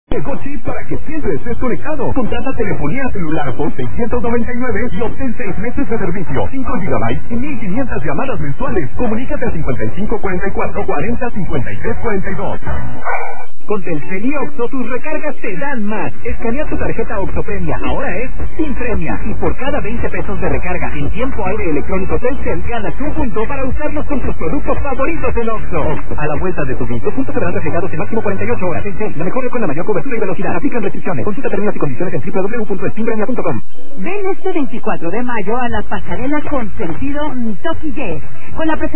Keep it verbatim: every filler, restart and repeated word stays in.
Llegó Chip para que siempre estés conectado. Contrata telefonía celular por seiscientos noventa y nueve y obtén seis meses de servicio, cinco gigabytes y mil quinientas llamadas mensuales. Comunícate al cincuenta y cinco cuarenta y cuatro cuarenta cincuenta y tres cuarenta y dos. Con Telcel y Oxxo, tus recargas te dan más. Escanea tu tarjeta Oxxo Premia, ahora es sin premia. Y por cada veinte pesos de recarga en tiempo aire electrónico Telcel, ganas un punto para usarlos con tus productos favoritos en Oxxo. Oxxo, a la vuelta de tu vida. Los puntos serán reflejados en máximo cuarenta y ocho horas. Telcel, la mejor red con la mayor cobertura y velocidad. Aplican restricciones. Consulta términos y condiciones en doble u doble u doble u punto spinpremia punto com. Ven este veinticuatro de mayo a la pasarela con sentido Toki Yes, con la presentación